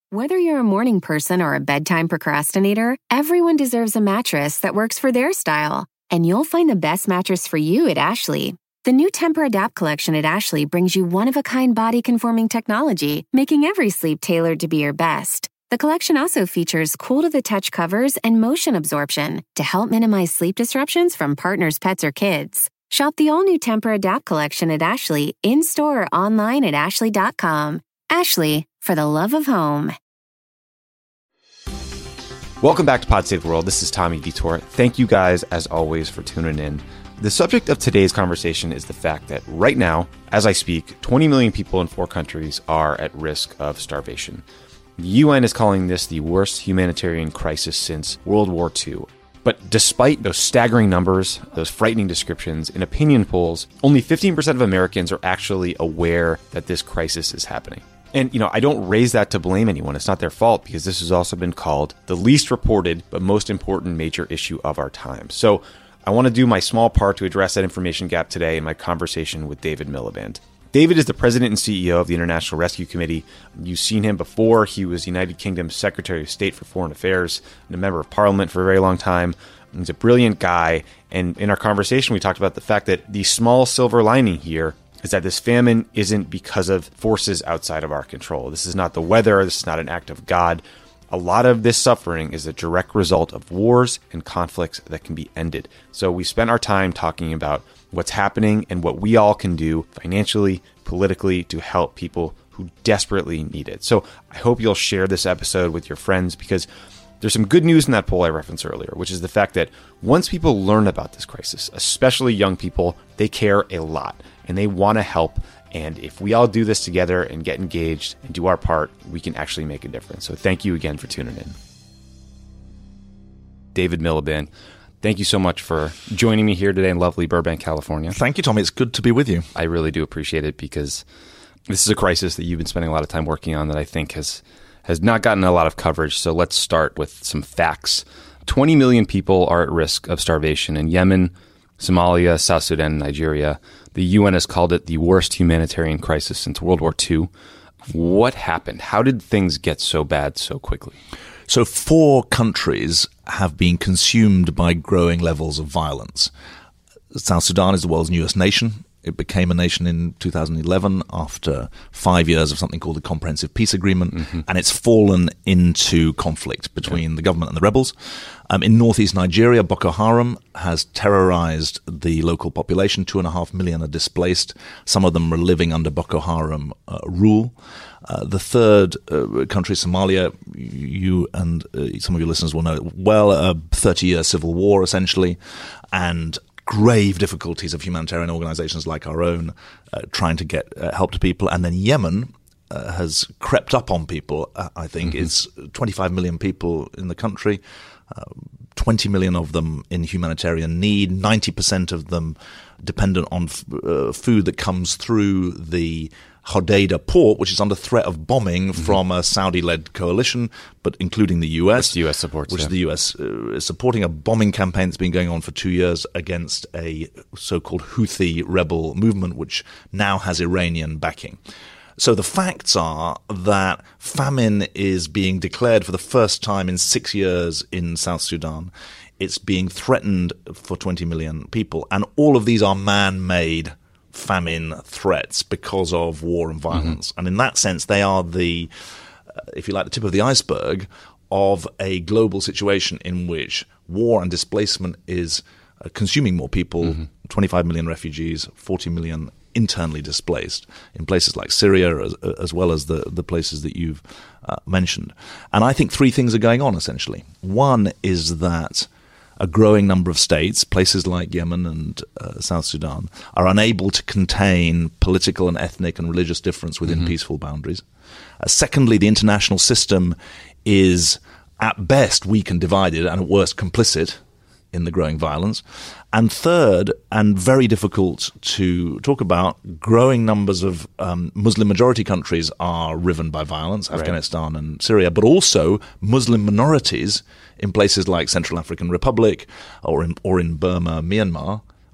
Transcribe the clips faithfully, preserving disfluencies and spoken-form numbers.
Whether you're a morning person or a bedtime procrastinator, everyone deserves a mattress that works for their style. And you'll find the best mattress for you at Ashley. The new Tempur-Adapt collection at Ashley brings you one-of-a-kind body-conforming technology, making every sleep tailored to be your best. The collection also features cool-to-the-touch covers and motion absorption to help minimize sleep disruptions from partners, pets, or kids. Shop the all-new Tempur-Adapt collection at Ashley, in-store or online at ashley dot com. Ashley, for the love of home. Welcome back to Pod Save the World. This is Tommy Vitor. Thank you guys, as always, for tuning in. The subject of today's conversation is the fact that right now, as I speak, twenty million people in four countries are at risk of starvation. The U N is calling this the worst humanitarian crisis since World War Two. But despite those staggering numbers, those frightening descriptions, in opinion polls, only fifteen percent of Americans are actually aware that this crisis is happening. And, you know, I don't raise that to blame anyone. It's not their fault, because this has also been called the least reported but most important major issue of our time. So I want to do my small part to address that information gap today in my conversation with David Miliband. David is the president and C E O of the International Rescue Committee. You've seen him before. He was United Kingdom's Secretary of State for Foreign Affairs and a member of Parliament for a very long time. He's a brilliant guy. And in our conversation, we talked about the fact that the small silver lining here is that this famine isn't because of forces outside of our control. This is not the weather. This is not an act of God. A lot of this suffering is a direct result of wars and conflicts that can be ended. So we spent our time talking about what's happening and what we all can do financially, politically, to help people who desperately need it. So I hope you'll share this episode with your friends, because there's some good news in that poll I referenced earlier, which is the fact that once people learn about this crisis, especially young people, they care a lot and they want to help. And if we all do this together and get engaged and do our part, we can actually make a difference. So thank you again for tuning in. David Miliband, thank you so much for joining me here today in lovely Burbank, California. Thank you, Tommy. It's good to be with you. I really do appreciate it, because this is a crisis that you've been spending a lot of time working on that I think has has not gotten a lot of coverage. So let's start with some facts. twenty million people are at risk of starvation in Yemen, Somalia, South Sudan, and Nigeria. The U N has called it the worst humanitarian crisis since World War Two. What happened? How did things get so bad so quickly? So four countries have been consumed by growing levels of violence. South Sudan is the world's newest nation. It became a nation in two thousand eleven after five years of something called the Comprehensive Peace Agreement, mm-hmm. and it's fallen into conflict between yeah. the government and the rebels. Um, in northeast Nigeria, Boko Haram has terrorized the local population. Two and a half million are displaced. Some of them are living under Boko Haram uh, rule. Uh, the third uh, country, Somalia, you and uh, some of your listeners will know well, a thirty-year civil war, essentially, and grave difficulties of humanitarian organizations like our own uh, trying to get uh, help to people. And then Yemen uh, has crept up on people, uh, I think. Mm-hmm. It's twenty-five million people in the country, uh, twenty million of them in humanitarian need, ninety percent of them dependent on f- uh, food that comes through the Hodeidah port, which is under threat of bombing mm-hmm. from a Saudi-led coalition, but including the U S. Which the U S supports. Which yeah. the U S uh, is supporting a bombing campaign that's been going on for two years against a so-called Houthi rebel movement, which now has Iranian backing. So the facts are that famine is being declared for the first time in six years in South Sudan. It's being threatened for twenty million people, and all of these are man-made famine threats because of war and violence. Mm-hmm. And in that sense, they are the, uh, if you like, the tip of the iceberg of a global situation in which war and displacement is uh, consuming more people, mm-hmm. twenty-five million refugees, forty million internally displaced in places like Syria, as, as well as the, the places that you've uh, mentioned. And I think three things are going on, essentially. One is that a growing number of states, places like Yemen and uh, South Sudan, are unable to contain political and ethnic and religious difference within mm-hmm. peaceful boundaries. Uh, secondly, the international system is at best weak and divided, and at worst complicit in the growing violence. And third, and very difficult to talk about, growing numbers of um, Muslim-majority countries are riven by violence, right. Afghanistan and Syria, but also Muslim minorities in places like Central African Republic or in, or in Burma, Myanmar,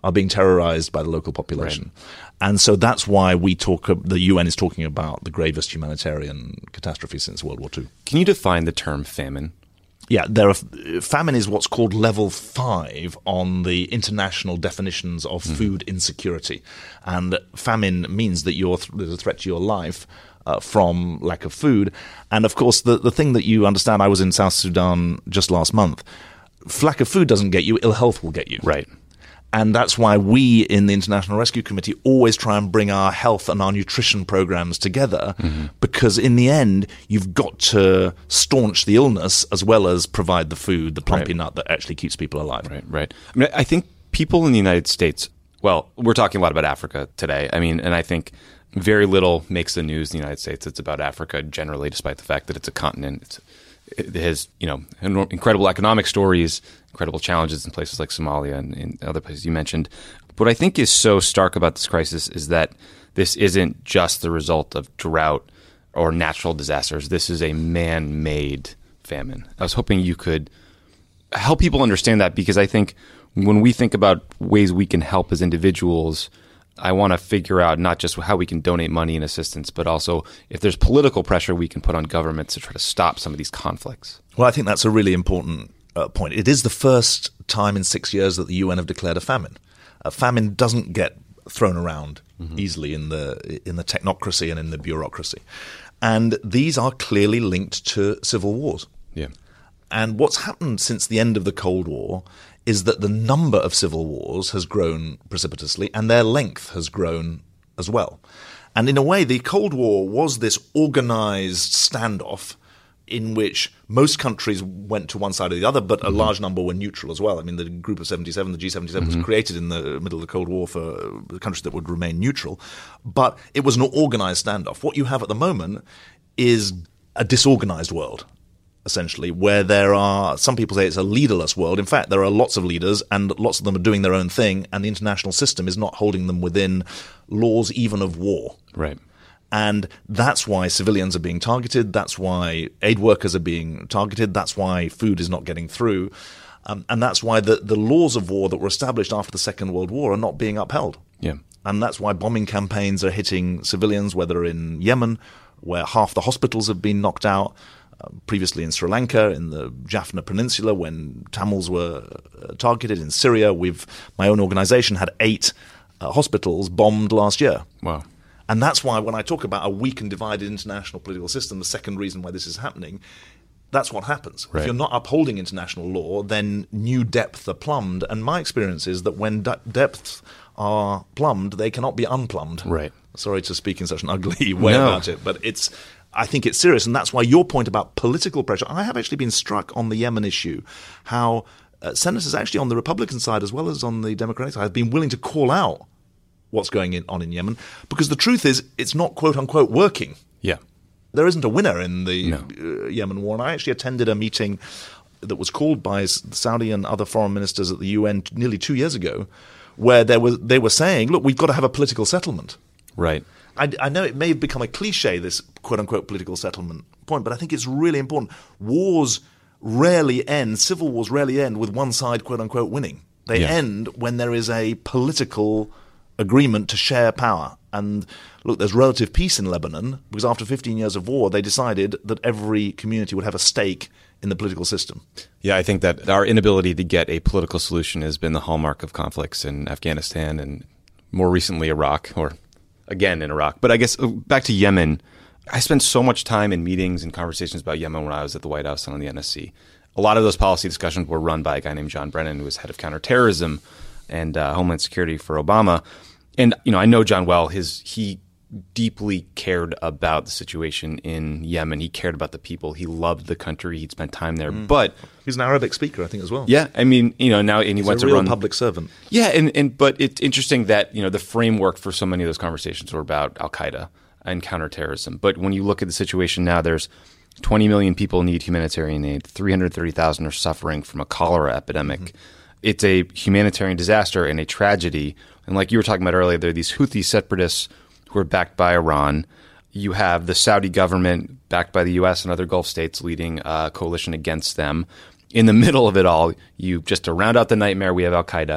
are being terrorized by the local population. Right. And so that's why we talk, the U N is talking about the gravest humanitarian catastrophe since World War Two. Can you define the term famine? Yeah, there are, famine is what's called level five on the international definitions of mm. food insecurity. And famine means that you're, there's a threat to your life uh, from lack of food. And of course, the, the thing that you understand, I was in South Sudan just last month. Lack of food doesn't get you, ill health will get you. Right. And that's why we in the International Rescue Committee always try and bring our health and our nutrition programs together, mm-hmm. because in the end, you've got to staunch the illness as well as provide the food, the plumpy right. nut that actually keeps people alive. Right, right. I mean, I think people in the United States, well, we're talking a lot about Africa today. I mean, and I think very little makes the news in the United States. It's about Africa generally, despite the fact that it's a continent. It's, it has, you know, incredible economic stories, incredible challenges in places like Somalia and in other places you mentioned. What I think is so stark about this crisis is that this isn't just the result of drought or natural disasters. This is a man-made famine. I was hoping you could help people understand that, because I think when we think about ways we can help as individuals, I want to figure out not just how we can donate money and assistance, but also if there's political pressure we can put on governments to try to stop some of these conflicts. Well, I think that's a really important uh, point. It is the first time in six years that the U N have declared a famine. A famine doesn't get thrown around mm-hmm. easily in the in the technocracy and in the bureaucracy. And these are clearly linked to civil wars. Yeah. And what's happened since the end of the Cold War is that the number of civil wars has grown precipitously and their length has grown as well. And in a way, the Cold War was this organized standoff in which most countries went to one side or the other, but a mm-hmm. large number were neutral as well. I mean, the Group of seventy-seven, the G seventy-seven, mm-hmm. was created in the middle of the Cold War for countries that would remain neutral. But it was an organized standoff. What you have at the moment is a disorganized world, essentially, where there are, some people say it's a leaderless world. In fact, there are lots of leaders and lots of them are doing their own thing, and the international system is not holding them within laws even of war. Right. And that's why civilians are being targeted. That's why aid workers are being targeted. That's why food is not getting through. Um, and that's why the, the laws of war that were established after the Second World War are not being upheld. Yeah. And that's why bombing campaigns are hitting civilians, whether in Yemen, where half the hospitals have been knocked out, uh, previously in Sri Lanka, in the Jaffna Peninsula, when Tamils were uh, targeted, in Syria. We've, my own organization had eight uh, hospitals bombed last year. Wow. And that's why when I talk about a weak and divided international political system, the second reason why this is happening, that's what happens. Right. If you're not upholding international law, then new depths are plumbed. And my experience is that when de- depths are plumbed, they cannot be unplumbed. Right. Sorry to speak in such an ugly way no. about it, but it's, I think it's serious. And that's why your point about political pressure, I have actually been struck on the Yemen issue, how uh, senators actually on the Republican side as well as on the Democratic side have been willing to call out what's going in, on in Yemen, because the truth is it's not quote-unquote working. Yeah. There isn't a winner in the no. uh, Yemen war. And I actually attended a meeting that was called by Saudi and other foreign ministers at the U N nearly two years ago, where there was, they were saying, look, we've got to have a political settlement. Right. I, I know it may have become a cliche, this quote-unquote political settlement point, but I think it's really important. Wars rarely end, civil wars rarely end with one side quote-unquote winning. They yeah. end when there is a political agreement to share power. And look, there's relative peace in Lebanon because after fifteen years of war, they decided that every community would have a stake in the political system. Yeah, I think that our inability to get a political solution has been the hallmark of conflicts in Afghanistan and more recently Iraq, or again in Iraq. But I guess back to Yemen, I spent so much time in meetings and conversations about Yemen when I was at the White House and on the N S C. A lot of those policy discussions were run by a guy named John Brennan, who was head of counterterrorism and uh, Homeland Security for Obama. And, you know, I know John well. His he deeply cared about the situation in Yemen. He cared about the people. He loved the country. He'd spent time there. Mm. But he's an Arabic speaker, I think, as well. Yeah, I mean, you know, now and he he's went a to real run public servant. Yeah, and, and but it's interesting that, you know, the framework for so many of those conversations were about Al Qaeda and counterterrorism. But when you look at the situation now, there's twenty million people need humanitarian aid. three hundred thirty thousand are suffering from a cholera epidemic. Mm-hmm. It's a humanitarian disaster and a tragedy. And like you were talking about earlier, there are these Houthi separatists who are backed by Iran. You have the Saudi government backed by the U S and other Gulf states leading a coalition against them. In the middle of it all, you just to round out the nightmare, we have Al Qaeda.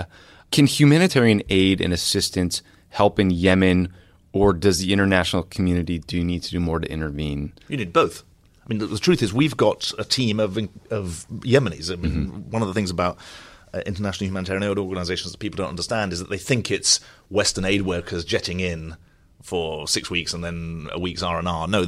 Can humanitarian aid and assistance help in Yemen, or does the international community do need to do more to intervene? You need both. I mean, the, the truth is we've got a team of of Yemenis. I mean, mm-hmm. one of the things about uh, international humanitarian aid organizations that people don't understand is that they think it's Western aid workers jetting in for six weeks and then a week's R and R. No,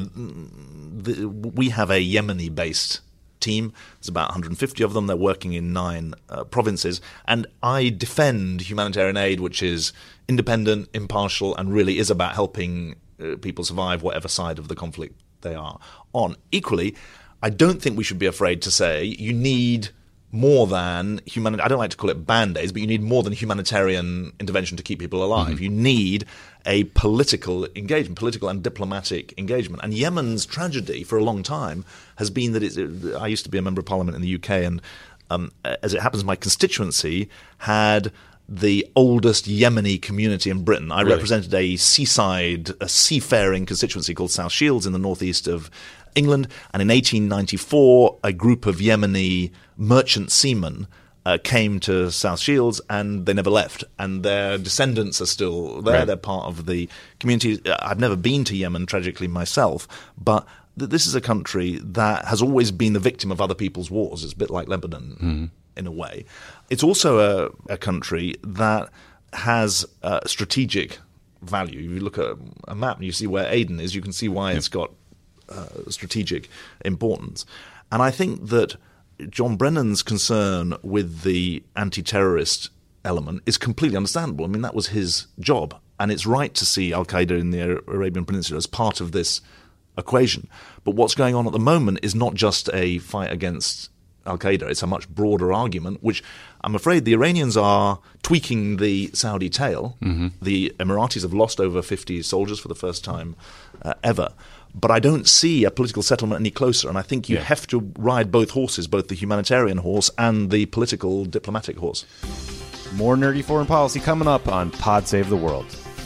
the, we have a Yemeni-based team. There's about one hundred fifty of them. They're working in nine uh, provinces. And I defend humanitarian aid, which is independent, impartial, and really is about helping uh, people survive whatever side of the conflict they are on. Equally, I don't think we should be afraid to say you need more than human. I don't like to call it band-aids, but you need more than humanitarian intervention to keep people alive. Mm-hmm. You need a political engagement, political and diplomatic engagement. And Yemen's tragedy for a long time has been that it's, I used to be a member of parliament in the U K, and um, as it happens, my constituency had the oldest Yemeni community in Britain. I really? represented a seaside, a seafaring constituency called South Shields in the northeast of England. And in eighteen ninety-four, a group of Yemeni merchant seamen uh, came to South Shields, and they never left. And their descendants are still there. Right. They're part of the community. I've never been to Yemen, tragically, myself, but th- this is a country that has always been the victim of other people's wars. It's a bit like Lebanon. Mm-hmm. In a way. It's also a, a country that has uh, strategic value. If you look at a map and you see where Aden is, you can see why yep. it's got uh, strategic importance. And I think that John Brennan's concern with the anti-terrorist element is completely understandable. I mean, that was his job. And it's right to see al-Qaeda in the Arabian Peninsula as part of this equation. But what's going on at the moment is not just a fight against al-Qaeda. It's a much broader argument, which I'm afraid the Iranians are tweaking the Saudi tale. Mm-hmm. The Emiratis have lost over fifty soldiers for the first time uh, ever. But I don't see a political settlement any closer, and I think you yeah. have to ride both horses, both the humanitarian horse and the political diplomatic horse. More nerdy foreign policy coming up on Pod Save the World.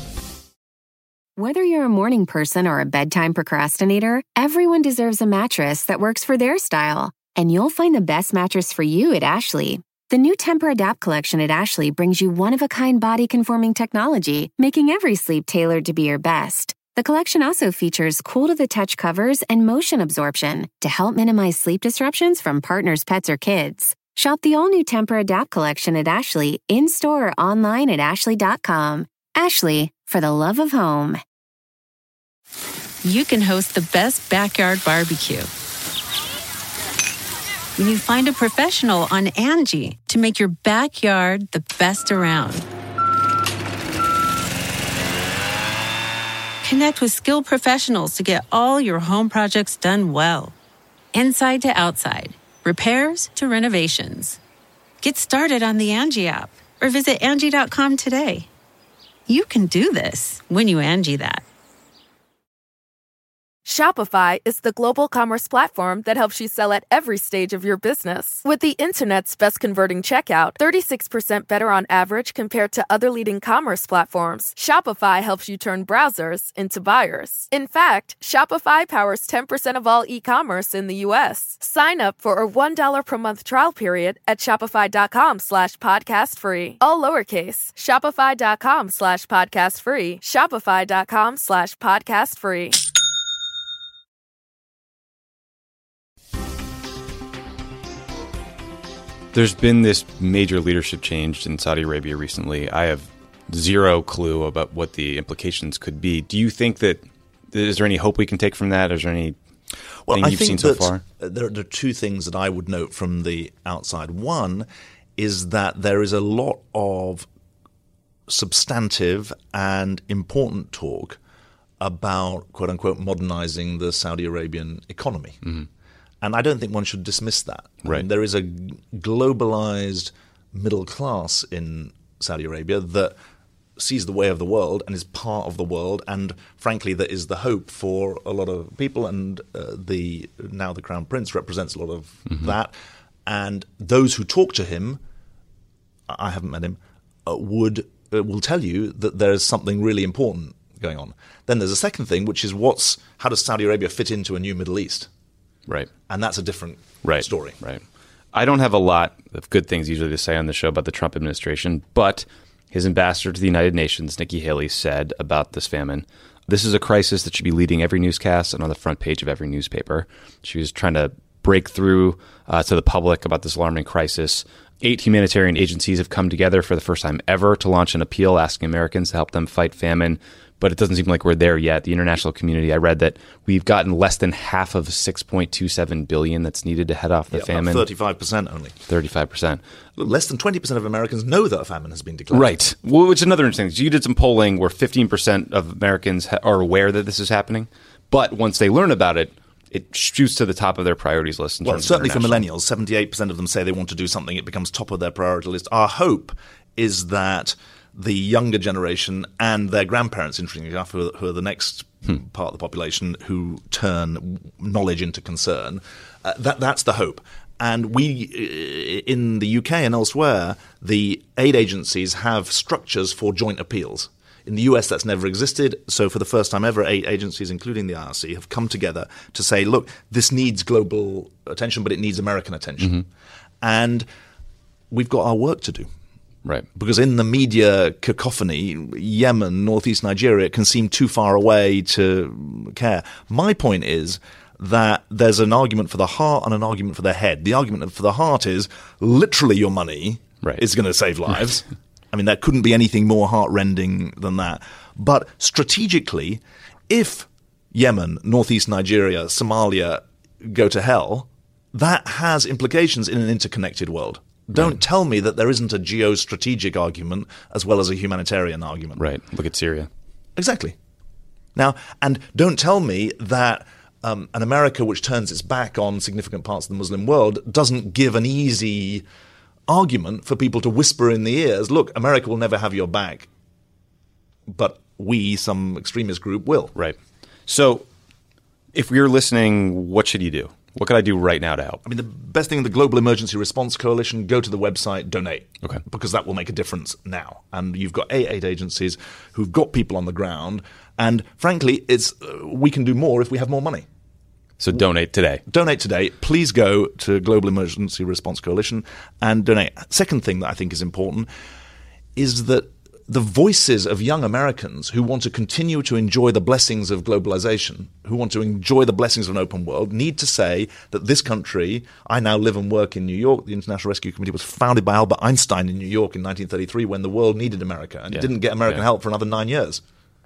Whether you're a morning person or a bedtime procrastinator, everyone deserves a mattress that works for their style. And you'll find the best mattress for you at Ashley. The new Tempur-Adapt collection at Ashley brings you one-of-a-kind body-conforming technology, making every sleep tailored to be your best. The collection also features cool-to-the-touch covers and motion absorption to help minimize sleep disruptions from partners, pets, or kids. Shop the all-new Tempur-Adapt collection at Ashley, in-store or online at ashley dot com. Ashley, for the love of home. You can host the best backyard barbecue when you find a professional on Angie to make your backyard the best around. Connect with skilled professionals to get all your home projects done well. Inside to outside, repairs to renovations. Get started on the Angie app or visit Angie dot com today. You can do this when you Angie that. Shopify is the global commerce platform that helps you sell at every stage of your business. With the internet's best converting checkout, thirty-six percent better on average compared to other leading commerce platforms, Shopify helps you turn browsers into buyers. In fact, Shopify powers ten percent of all e-commerce in the U S. Sign up for a one dollar per month trial period at shopify.com slash podcast free. All lowercase, shopify.com slash podcast free, shopify.com slash podcast free. There's been this major leadership change in Saudi Arabia recently. I have zero clue about what the implications could be. Do you think that, is there any hope we can take from that? Is there any well, thing I you've think seen so that far? There, there are two things that I would note from the outside. One is that there is a lot of substantive and important talk about, quote unquote, modernizing the Saudi Arabian economy. Mm-hmm. And I don't think one should dismiss that. Right. I mean, there is a globalized middle class in Saudi Arabia that sees the way of the world and is part of the world, and frankly, that is the hope for a lot of people. And uh, the now the Crown Prince represents a lot of mm-hmm. that. And those who talk to him, I haven't met him, uh, would uh, will tell you that there is something really important going on. Then there's a second thing, which is what's how does Saudi Arabia fit into a new Middle East? Right. And that's a different right. story. Right. I don't have a lot of good things usually to say on the show about the Trump administration, but his ambassador to the United Nations, Nikki Haley, said about this famine, "This is a crisis that should be leading every newscast and on the front page of every newspaper." She was trying to break through uh, to the public about this alarming crisis. Eight humanitarian agencies have come together for the first time ever to launch an appeal asking Americans to help them fight famine. But it doesn't seem like we're there yet. The international community, I read that we've gotten less than half of six point two seven billion dollars that's needed to head off the yeah, famine. thirty-five percent only. thirty-five percent. Less than twenty percent of Americans know that a famine has been declared. Right. Well, which is another interesting thing. You did some polling where fifteen percent of Americans ha- are aware that this is happening. But once they learn about it, it shoots to the top of their priorities list. In well, terms certainly of for millennials, seventy-eight percent of them say they want to do something. It becomes top of their priority list. Our hope is that the younger generation and their grandparents, interestingly enough, who are, who are the next hmm. part of the population who turn knowledge into concern, uh, that that's the hope. And we, in the U K and elsewhere, the aid agencies have structures for joint appeals. In the U S, that's never existed. So for the first time ever, eight agencies, including the I R C, have come together to say, look, this needs global attention, but it needs American attention. Mm-hmm. And we've got our work to do. Right. Because in the media cacophony, Yemen, northeast Nigeria can seem too far away to care. My point is that there's an argument for the heart and an argument for the head. The argument for the heart is literally your money right. is going to save lives. Right. I mean, there couldn't be anything more heart-rending than that. But strategically, if Yemen, northeast Nigeria, Somalia go to hell, that has implications in an interconnected world. Don't right. tell me that there isn't a geostrategic argument as well as a humanitarian argument. Right. Look at Syria. Exactly. Now, and don't tell me that um, an America which turns its back on significant parts of the Muslim world doesn't give an easy argument for people to whisper in the ears, look, America will never have your back, but we, some extremist group, will. Right. So if you're listening, what should you do? What can I do right now to help? I mean, the best thing, the Global Emergency Response Coalition, go to the website, donate. Okay. Because that will make a difference now. And you've got eight, eight agencies who've got people on the ground. And frankly, it's uh, we can do more if we have more money. So donate today. Donate today. Please go to Global Emergency Response Coalition and donate. Second thing that I think is important is that the voices of young Americans who want to continue to enjoy the blessings of globalization, who want to enjoy the blessings of an open world, need to say that this country, I now live and work in New York. The International Rescue Committee was founded by Albert Einstein in New York in nineteen thirty-three when the world needed America, and yeah. it didn't get American yeah. help for another nine years.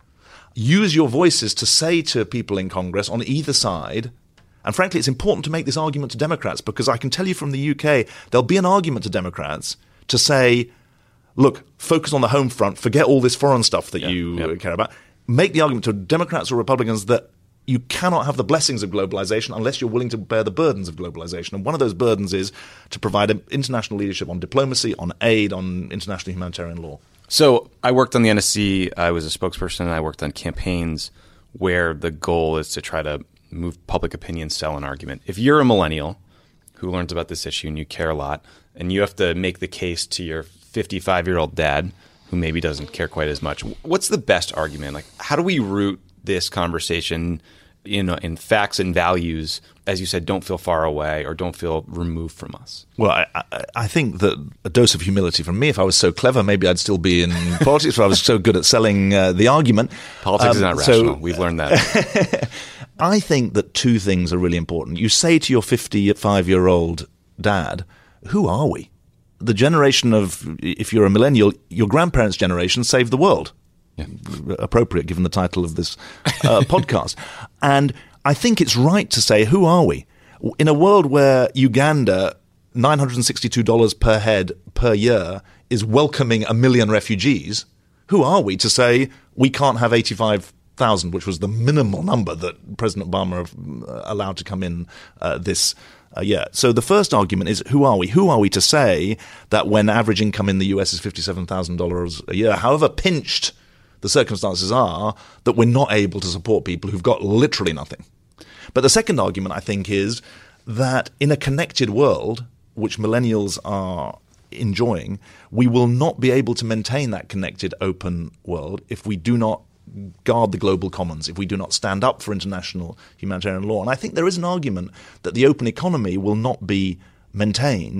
Use your voices to say to people in Congress on either side, and frankly, it's important to make this argument to Democrats, because I can tell you from the U K, there'll be an argument to Democrats to say, look, focus on the home front, forget all this foreign stuff that yeah, you yeah. care about. Make the argument to Democrats or Republicans that you cannot have the blessings of globalization unless you're willing to bear the burdens of globalization. And one of those burdens is to provide international leadership on diplomacy, on aid, on international humanitarian law. So I worked on the N S C. I was a spokesperson, and I worked on campaigns where the goal is to try to move public opinion, sell an argument. If you're a millennial who learns about this issue and you care a lot, and you have to make the case to your fifty-five-year-old dad who maybe doesn't care quite as much, what's the best argument? Like, how do we root this conversation in, in facts and values, as you said, don't feel far away or don't feel removed from us? Well, I, I, I think that a dose of humility from me, if I was so clever, maybe I'd still be in politics, or I was so good at selling uh, the argument. Politics um, is not rational. So, We've learned that. I think that two things are really important. You say to your fifty-five-year-old dad, who are we? The generation of, if you're a millennial, your grandparents' generation saved the world. Yeah. Appropriate, given the title of this uh, podcast. And I think it's right to say, who are we? In a world where Uganda, nine hundred sixty-two dollars per head per year, is welcoming a million refugees, who are we to say we can't have eighty-five thousand, which was the minimal number that President Obama allowed to come in uh, this Uh, yeah. So the first argument is, who are we? Who are we to say that when average income in the U S is fifty-seven thousand dollars a year, however pinched the circumstances are, that we're not able to support people who've got literally nothing? But the second argument, I think, is that in a connected world, which millennials are enjoying, we will not be able to maintain that connected, open world if we do not guard the global commons, if we do not stand up for international humanitarian law. And I think there is an argument that the open economy will not be maintained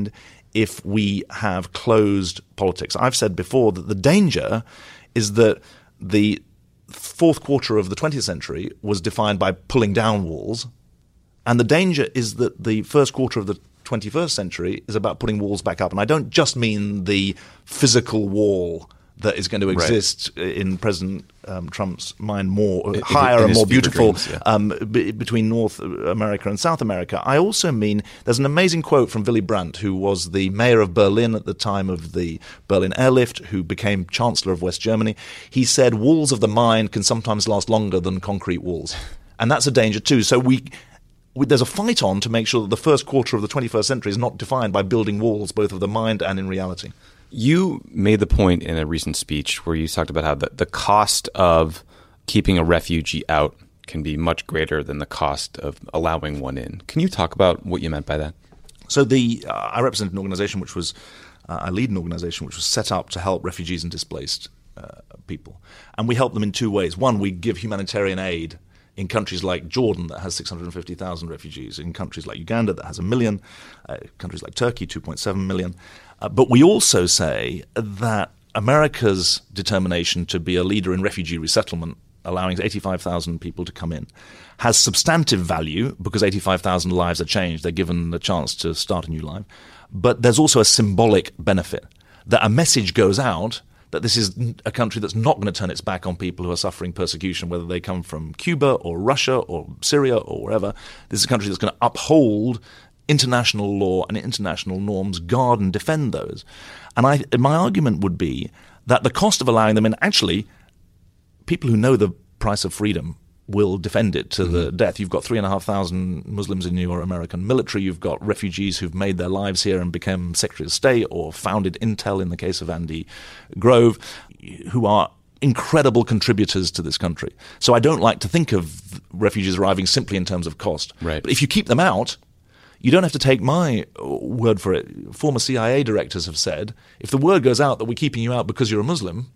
if we have closed politics. I've said before that the danger is that the fourth quarter of the twentieth century was defined by pulling down walls, and the danger is that the first quarter of the twenty-first century is about putting walls back up. And I don't just mean the physical wall that is going to exist right. in President um, Trump's mind more it, higher and more beautiful dreams, yeah. um, b- between North America and South America. I also mean there's an amazing quote from Willy Brandt, who was the mayor of Berlin at the time of the Berlin airlift, who became Chancellor of West Germany. He said, walls of the mind can sometimes last longer than concrete walls. And that's a danger too. So we... There's a fight on to make sure that the first quarter of the twenty-first century is not defined by building walls, both of the mind and in reality. You made the point in a recent speech where you talked about how the, the cost of keeping a refugee out can be much greater than the cost of allowing one in. Can you talk about what you meant by that? So the uh, I represent an organization which was uh, I lead an organization which was set up to help refugees and displaced uh, people, and we help them in two ways. One, we give humanitarian aid in countries like Jordan that has six hundred fifty thousand refugees, in countries like Uganda that has a million, uh, countries like Turkey, two point seven million. Uh, but we also say that America's determination to be a leader in refugee resettlement, allowing eighty-five thousand people to come in, has substantive value because eighty-five thousand lives are changed. They're given the chance to start a new life. But there's also a symbolic benefit, that a message goes out that this is a country that's not going to turn its back on people who are suffering persecution, whether they come from Cuba or Russia or Syria or wherever. This is a country that's going to uphold international law and international norms, guard and defend those. And I, my argument would be that the cost of allowing them in, actually, people who know the price of freedom will defend it to mm-hmm. the death. You've got three and a half thousand Muslims in your American military. You've got refugees who've made their lives here and become Secretary of State or founded Intel in the case of Andy Grove, who are incredible contributors to this country. So I don't like to think of refugees arriving simply in terms of cost. Right. But if you keep them out, you don't have to take my word for it. Former C I A directors have said, if the word goes out that we're keeping you out because you're a Muslim,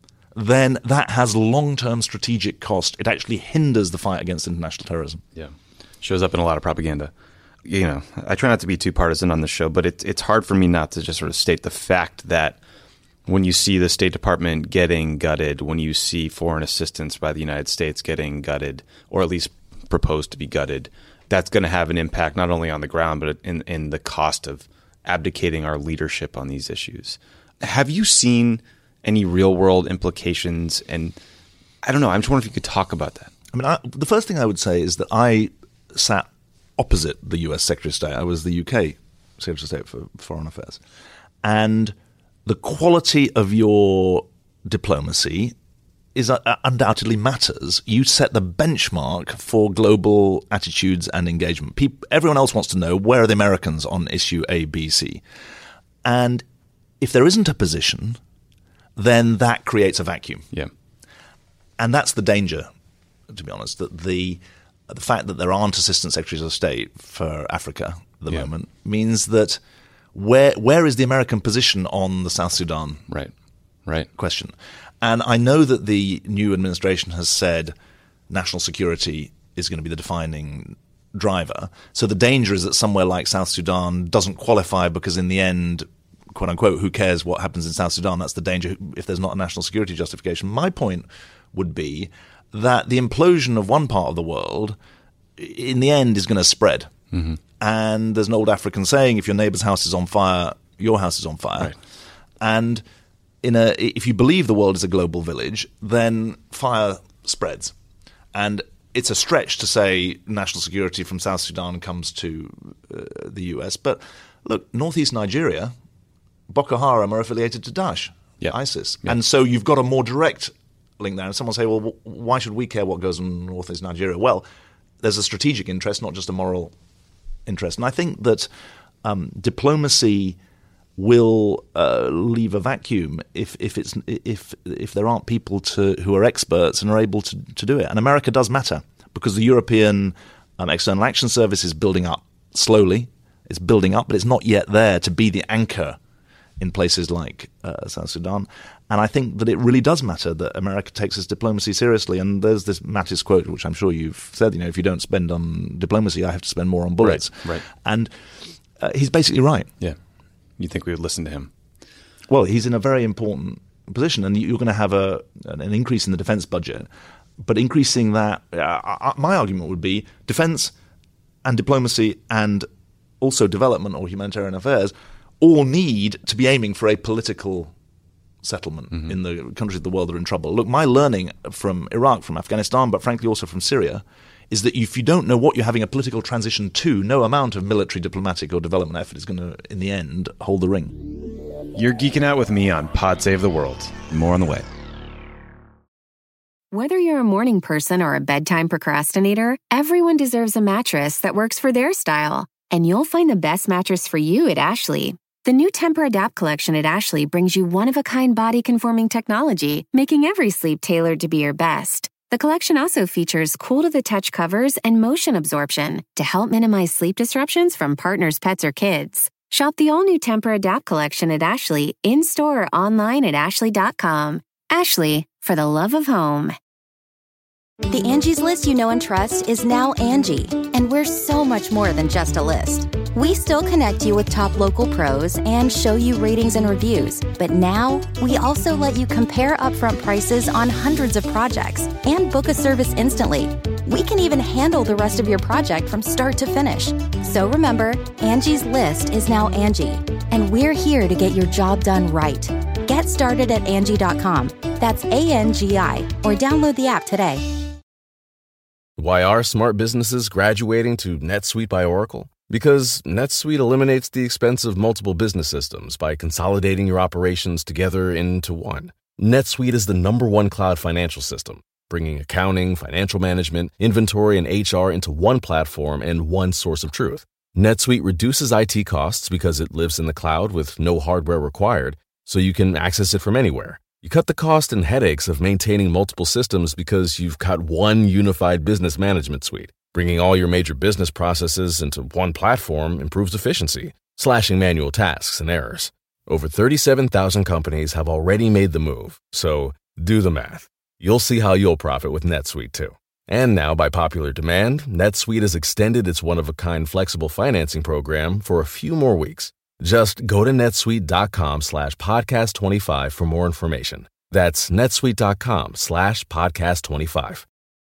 then that has long-term strategic cost. It actually hinders the fight against international terrorism. Yeah. Shows up in a lot of propaganda. You know, I try not to be too partisan on the show, but it, it's hard for me not to just sort of state the fact that when you see the State Department getting gutted, when you see foreign assistance by the United States getting gutted, or at least proposed to be gutted, that's going to have an impact not only on the ground, but in, in the cost of abdicating our leadership on these issues. Have you seen any real-world implications? And I don't know, I'm just wondering if you could talk about that. I mean, I, the first thing I would say is that I sat opposite the U S Secretary of State. I was the U K Secretary of State for Foreign Affairs. And the quality of your diplomacy is uh, undoubtedly matters. You set the benchmark for global attitudes and engagement. People, everyone else wants to know, where are the Americans on issue A, B, C? And if there isn't a position, then that creates a vacuum. Yeah. And that's the danger, to be honest, that the the fact that there aren't assistant secretaries of state for Africa at the yeah. moment means that where where is the American position on the South Sudan right. Right. question? And I know that the new administration has said national security is going to be the defining driver. So the danger is that somewhere like South Sudan doesn't qualify because in the end, quote unquote, who cares what happens in South Sudan? That's the danger if there's not a national security justification. My point would be that the implosion of one part of the world in the end is going to spread. Mm-hmm. And there's an old African saying, if your neighbor's house is on fire, your house is on fire. Right. And in a, if you believe the world is a global village, then fire spreads. And it's a stretch to say national security from South Sudan comes to uh, the U S. But look, northeast Nigeria, Boko Haram are affiliated to Daesh, yeah. ISIS. Yeah. And so you've got a more direct link there. And someone will say, well, why should we care what goes on in northeast Nigeria? Well, there's a strategic interest, not just a moral interest. And I think that um, diplomacy will uh, leave a vacuum if if it's if if there aren't people to who are experts and are able to, to do it. And America does matter because the European um, External Action Service is building up slowly. It's building up, but it's not yet there to be the anchor in places like uh, South Sudan. And I think that it really does matter that America takes its diplomacy seriously. And there's this Mattis quote, which I'm sure you've said, you know, if you don't spend on diplomacy, I have to spend more on bullets. Right, right. And uh, he's basically right. Yeah. you think we would listen to him? Well, he's in a very important position, and you're going to have a an increase in the defense budget. But increasing that, uh, my argument would be defense and diplomacy and also development or humanitarian affairs all need to be aiming for a political settlement mm-hmm. in the countries of the world that are in trouble. Look, my learning from Iraq, from Afghanistan, but frankly also from Syria, is that if you don't know what you're having a political transition to, no amount of military, diplomatic, or development effort is going to, in the end, hold the ring. You're geeking out with me on Pod Save the World. More on the way. Whether you're a morning person or a bedtime procrastinator, everyone deserves a mattress that works for their style. And you'll find the best mattress for you at Ashley. The new Tempur-Adapt collection at Ashley brings you one-of-a-kind body-conforming technology, making every sleep tailored to be your best. The collection also features cool-to-the-touch covers and motion absorption to help minimize sleep disruptions from partners, pets, or kids. Shop the all-new Tempur-Adapt collection at Ashley, in-store or online at ashley dot com. Ashley, for the love of home. The Angie's List you know and trust is now Angie, and we're so much more than just a list. We still connect you with top local pros and show you ratings and reviews, but now we also let you compare upfront prices on hundreds of projects and book a service instantly. We can even handle the rest of your project from start to finish. So remember, Angie's List is now Angie, and we're here to get your job done right. Get started at Angie dot com. That's A N G I, or download the app today. Why are smart businesses graduating to NetSuite by Oracle? Because NetSuite eliminates the expense of multiple business systems by consolidating your operations together into one. NetSuite is the number one cloud financial system, bringing accounting, financial management, inventory, and H R into one platform and one source of truth. NetSuite reduces I T costs because it lives in the cloud with no hardware required, so you can access it from anywhere. You cut the cost and headaches of maintaining multiple systems because you've got one unified business management suite. Bringing all your major business processes into one platform improves efficiency, slashing manual tasks and errors. Over thirty-seven thousand companies have already made the move, so do the math. You'll see how you'll profit with NetSuite too. And now, by popular demand, NetSuite has extended its one-of-a-kind flexible financing program for a few more weeks. Just go to netsuite.com slash podcast 25 for more information. That's netsuite.com slash podcast 25.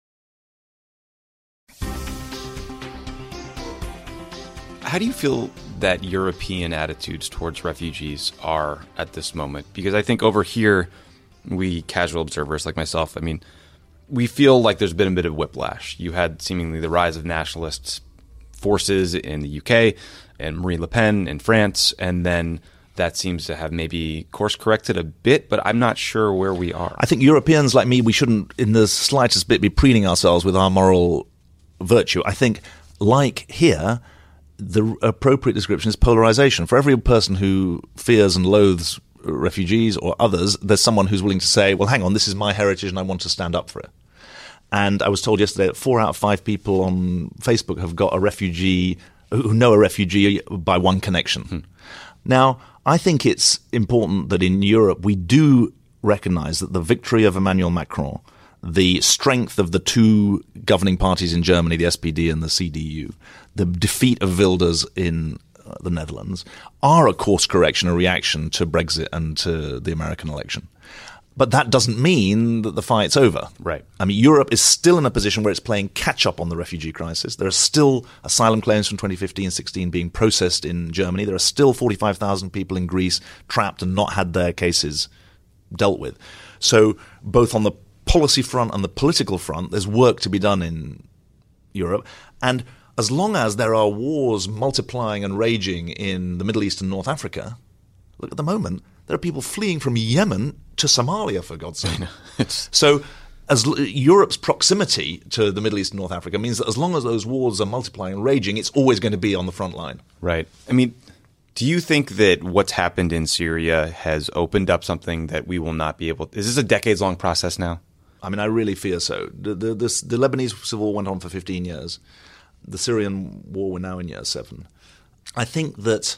How do you feel that European attitudes towards refugees are at this moment? Because I think over here, we casual observers like myself, I mean, we feel like there's been a bit of whiplash. You had seemingly the rise of nationalist forces in the U K and Marine Le Pen in France, and then that seems to have maybe course corrected a bit, but I'm not sure where we are. I think Europeans like me, we shouldn't in the slightest bit be preening ourselves with our moral virtue. I think, like here, the appropriate description is polarization. For every person who fears and loathes refugees or others, there's someone who's willing to say, well, hang on, this is my heritage and I want to stand up for it. And I was told yesterday that four out of five people on Facebook have got a refugee, who know a refugee by one connection. Hmm. Now, I think it's important that in Europe we do recognize that the victory of Emmanuel Macron, the strength of the two governing parties in Germany, the S P D and the C D U, the defeat of Wilders in uh, the Netherlands, are a course correction, a reaction to Brexit and to the American election. But that doesn't mean that the fight's over. Right. I mean, Europe is still in a position where it's playing catch-up on the refugee crisis. There are still asylum claims from twenty fifteen sixteen being processed in Germany. There are still forty-five thousand people in Greece trapped and not had their cases dealt with. So both on the policy front and the political front, there's work to be done in Europe. And as long as there are wars multiplying and raging in the Middle East and North Africa, look, at the moment, there are people fleeing from Yemen to Somalia, for God's sake. So as l- Europe's proximity to the Middle East and North Africa means that as long as those wars are multiplying and raging, it's always going to be on the front line. Right. I mean, do you think that what's happened in Syria has opened up something that we will not be able to – is this a decades-long process now? I mean, I really fear so. The, the, this, the Lebanese civil war went on for fifteen years. The Syrian war, we're now in year seven. I think that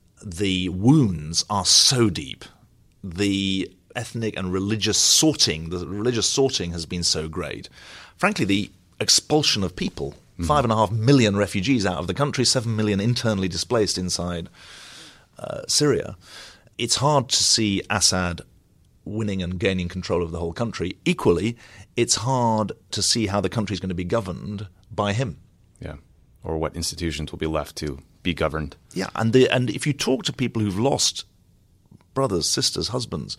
the wounds are so deep. The ethnic and religious sorting, the religious sorting has been so great. Frankly, the expulsion of people, mm-hmm. five and a half million refugees out of the country, seven million internally displaced inside uh, Syria, it's hard to see Assad winning and gaining control of the whole country. Equally, it's hard to see how the country is going to be governed by him. Yeah, or what institutions will be left to be governed. Yeah, and the, and if you talk to people who've lost brothers, sisters, husbands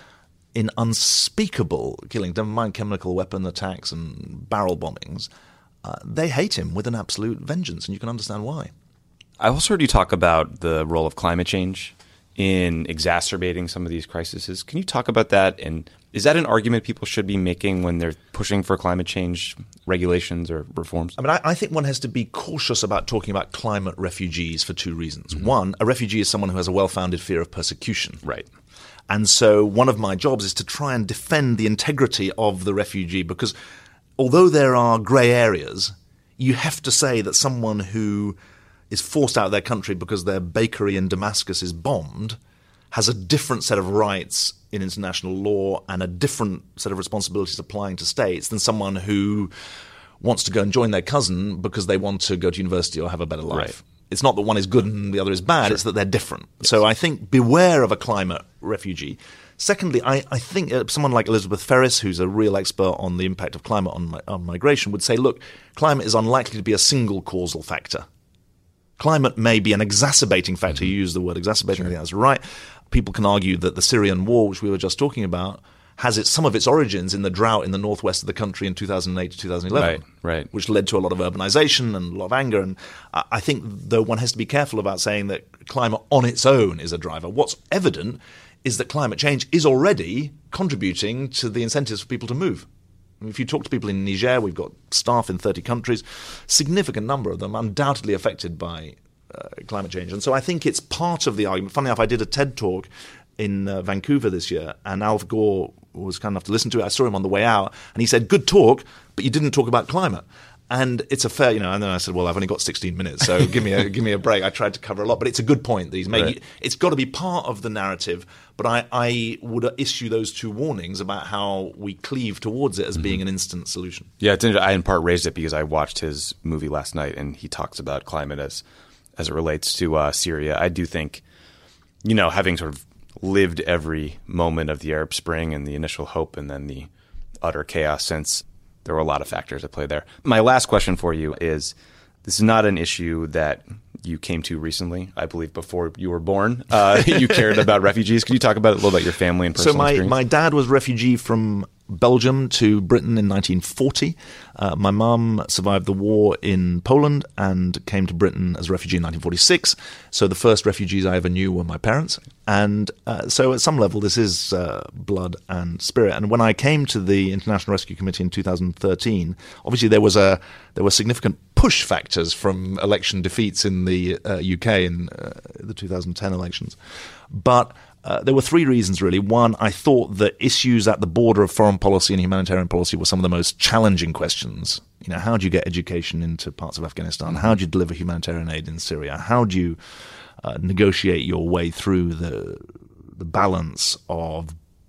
in unspeakable killing, never mind chemical weapon attacks and barrel bombings, uh, they hate him with an absolute vengeance, and you can understand why. I also heard you talk about the role of climate change in exacerbating some of these crises. Can you talk about that? And is that an argument people should be making when they're pushing for climate change regulations or reforms? I mean, I, I think one has to be cautious about talking about climate refugees for two reasons. Mm-hmm. One, a refugee is someone who has a well-founded fear of persecution. Right. And so one of my jobs is to try and defend the integrity of the refugee, because although there are grey areas, you have to say that someone who is forced out of their country because their bakery in Damascus is bombed has a different set of rights in international law and a different set of responsibilities applying to states than someone who wants to go and join their cousin because they want to go to university or have a better life. Right. It's not that one is good and the other is bad, Sure. It's that they're different. Yes. So I think beware of a climate refugee. Secondly, I, I think uh, someone like Elizabeth Ferris, who's a real expert on the impact of climate on, on migration, would say, look, climate is unlikely to be a single causal factor. Climate may be an exacerbating factor. You use the word exacerbating, sure. I think that's right. People can argue that the Syrian war, which we were just talking about, has its, some of its origins in the drought in the northwest of the country in two thousand eight to two thousand eleven, right, right. which led to a lot of urbanization and a lot of anger. And I think, though, one has to be careful about saying that climate on its own is a driver. What's evident is that climate change is already contributing to the incentives for people to move. If you talk to people in Niger, we've got staff in thirty countries, significant number of them undoubtedly affected by uh, climate change. And so I think it's part of the argument. Funny enough, I did a TED talk in uh, Vancouver this year, and Al Gore was kind enough to listen to it. I saw him on the way out, and he said, good talk, but you didn't talk about climate. And it's a fair, you know, and then I said, well, I've only got sixteen minutes, so give me a give me a break. I tried to cover a lot, but it's a good point that he's making. Right. It's got to be part of the narrative, but I, I would issue those two warnings about how we cleave towards it as mm-hmm. being an instant solution. Yeah, it's I in part raised it because I watched his movie last night, and he talks about climate as as it relates to uh, Syria. I do think, you know, having sort of lived every moment of the Arab Spring and the initial hope and then the utter chaos since, there were a lot of factors at play there. My last question for you is, this is not an issue that you came to recently. I believe before you were born, uh, you cared about refugees. Can you talk about a little about your family and personal So my, experience? my dad was a refugee from Belgium to Britain in nineteen forty. Uh, my mum survived the war in Poland and came to Britain as a refugee in nineteen forty-six. So the first refugees I ever knew were my parents. And uh, so at some level, this is uh, blood and spirit. And when I came to the International Rescue Committee in two thousand thirteen, obviously there was a there were significant push factors from election defeats in the uh, U K in uh, the two thousand ten elections. But Uh, there were three reasons, really. One, I thought that issues at the border of foreign policy and humanitarian policy were some of the most challenging questions. You know, how do you get education into parts of Afghanistan? How do you deliver humanitarian aid in Syria? How do you uh, negotiate your way through the the balance of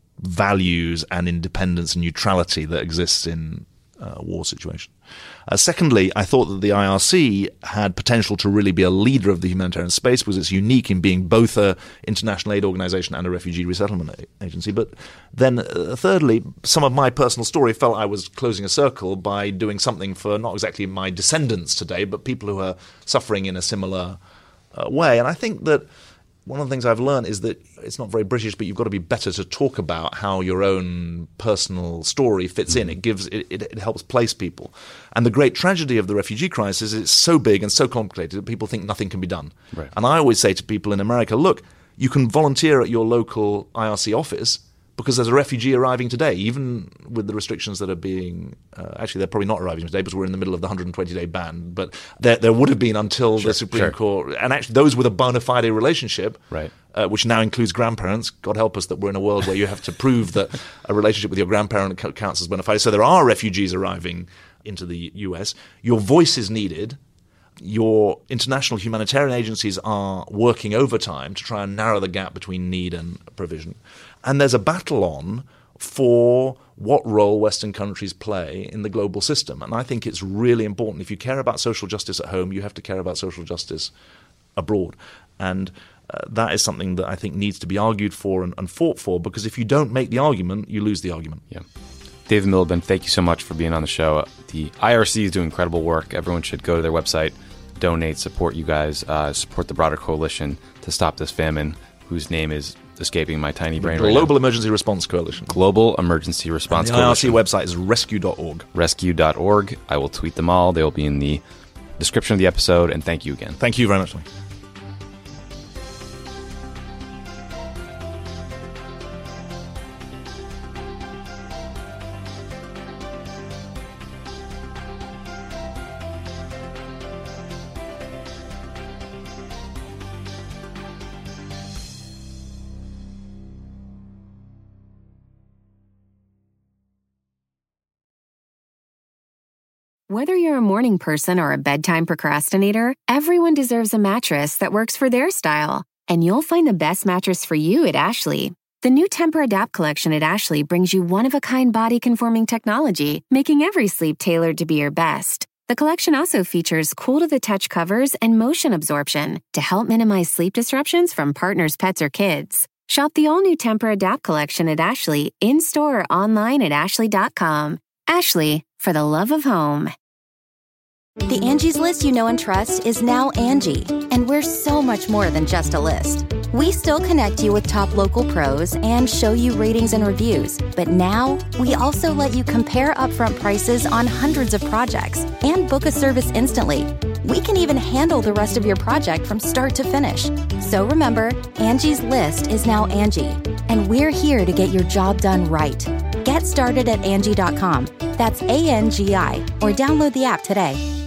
values and independence and neutrality that exists in a war situation? Uh, secondly, I thought that the I R C had potential to really be a leader of the humanitarian space because it's unique in being both an international aid organization and a refugee resettlement agency. But then uh, thirdly, some of my personal story felt I was closing a circle by doing something for not exactly my descendants today, but people who are suffering in a similar uh, way. And I think that one of the things I've learned is that it's not very British, but you've got to be better to talk about how your own personal story fits in. It gives, it, it, it helps place people. And the great tragedy of the refugee crisis is it's so big and so complicated that people think nothing can be done. Right. And I always say to people in America, look, you can volunteer at your local I R C office because there's a refugee arriving today, even with the restrictions that are being uh, – actually, they're probably not arriving today because we're in the middle of the one hundred twenty day ban. But there, there would have been until sure, the Supreme sure. Court – and actually those with a bona fide relationship, right. uh, which now includes grandparents. God help us that we're in a world where you have to prove that a relationship with your grandparent counts as bona fide. So there are refugees arriving into the U S. Your voice is needed. Your international humanitarian agencies are working overtime to try and narrow the gap between need and provision. And there's a battle on for what role Western countries play in the global system. And I think it's really important. If you care about social justice at home, you have to care about social justice abroad. And uh, that is something that I think needs to be argued for and, and fought for, because if you don't make the argument, you lose the argument. Yeah. David Miliband, thank you so much for being on the show. The I R C is doing incredible work. Everyone should go to their website, donate, support you guys, uh, support the broader coalition to stop this famine, whose name is escaping my tiny brain the right Global now. Emergency Response Coalition. Global Emergency Response and the Coalition. I R C website is rescue dot org. rescue dot org. I will tweet them all. They will be in the description of the episode, and thank you again. Thank you very much, Lee. Whether you're a morning person or a bedtime procrastinator, everyone deserves a mattress that works for their style. And you'll find the best mattress for you at Ashley. The new Tempur-Adapt collection at Ashley brings you one-of-a-kind body-conforming technology, making every sleep tailored to be your best. The collection also features cool-to-the-touch covers and motion absorption to help minimize sleep disruptions from partners, pets, or kids. Shop the all-new Tempur-Adapt collection at Ashley, in-store or online at ashley dot com. Ashley, for the love of home. The Angie's List you know and trust is now Angie, and we're so much more than just a list. We still connect you with top local pros and show you ratings and reviews, but now we also let you compare upfront prices on hundreds of projects and book a service instantly. We can even handle the rest of your project from start to finish. So remember, Angie's List is now Angie, and we're here to get your job done right. Get started at Angie dot com. That's A N G I, or download the app today.